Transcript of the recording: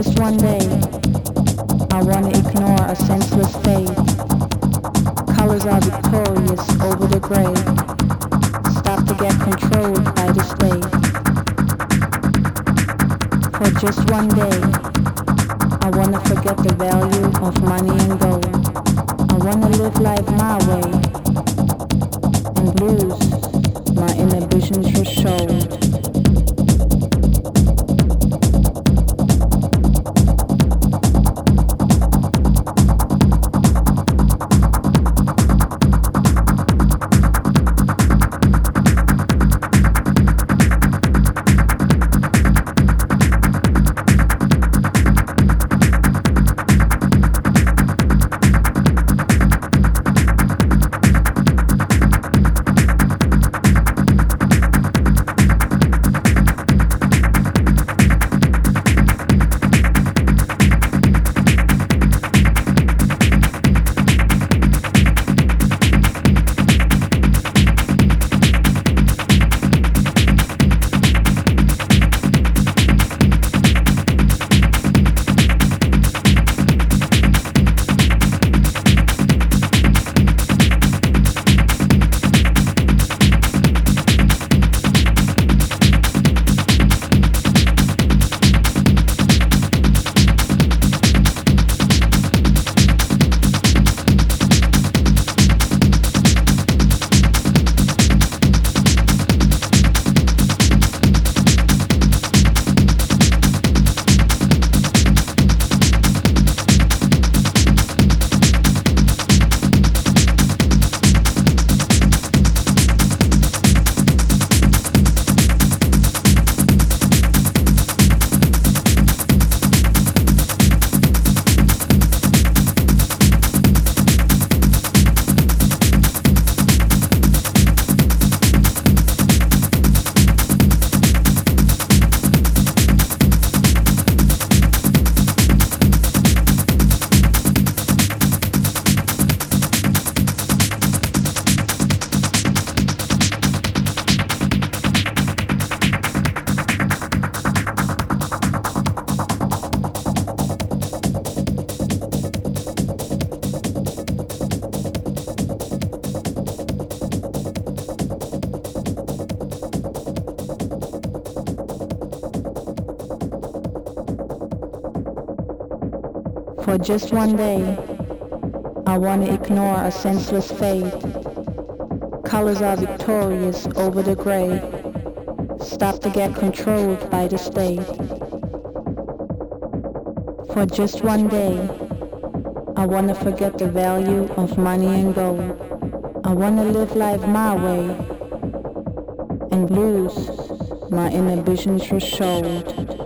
just one day, I wanna ignore a senseless fate. Colors are victorious over the gray. Stop to get controlled by the state. For just one day, I wanna forget the value of money and gold. I wanna live life my way and lose my inhibitions for show. For just one day, I wanna ignore a senseless fate. Colors are victorious over the gray. Stop to get controlled by the state. For just one day, I wanna forget the value of money and gold. I wanna live life my way and lose my inhibitions for show.